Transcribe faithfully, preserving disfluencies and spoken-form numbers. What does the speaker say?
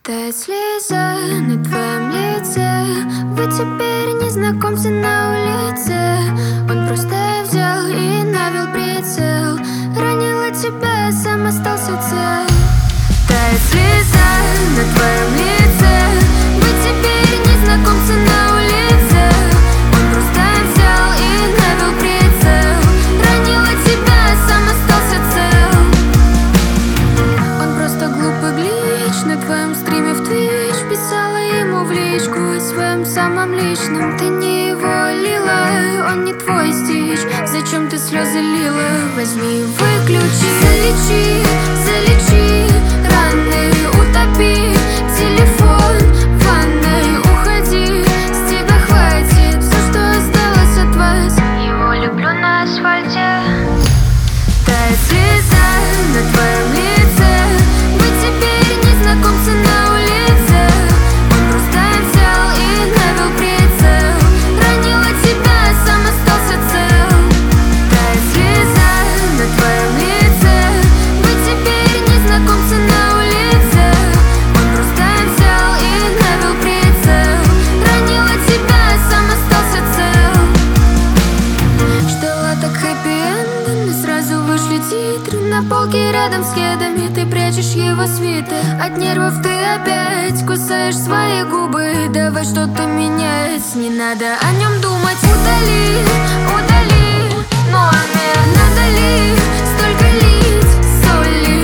Тает слеза на твоем лице. Вы теперь незнакомцы на улице. Он просто взял и навел прицел. Ранила тебя, сам остался цел. Тает слеза на твоем лице. Вы теперь незнакомцы на улице. Он просто взял и навел прицел. Ранила тебя, сам остался цел. Он просто глупый глич на твоем стриме в Twitch. Писала ему в личку о своем самом личном. Ты не его лила, он не твой стич. Зачем ты слезы лила? Возьми, выключи. Залечи, залечи раны, утопи телефон в ванной. Уходи, с тебя хватит все, что осталось от вас. Его люблю на асфальте. Тает слеза на твоем лице. Вы теперь незнакомцы на улице. Он просто взял и навел прицел. Ранила тебя, сам остался цел. Тает слеза на твоем лице. Вы теперь незнакомцы на улице. Он просто взял и навел прицел. Ранила тебя, сам остался цел. Ждала так хэппи-энда, но сразу вышли титры. На полке рядом с кедами ты прячешь его свитер. От нервов ты опять кусаешь свои губы. Давай что-то менять, не надо о нем думать. Удали, удали номер. Надо ли столько лить соли?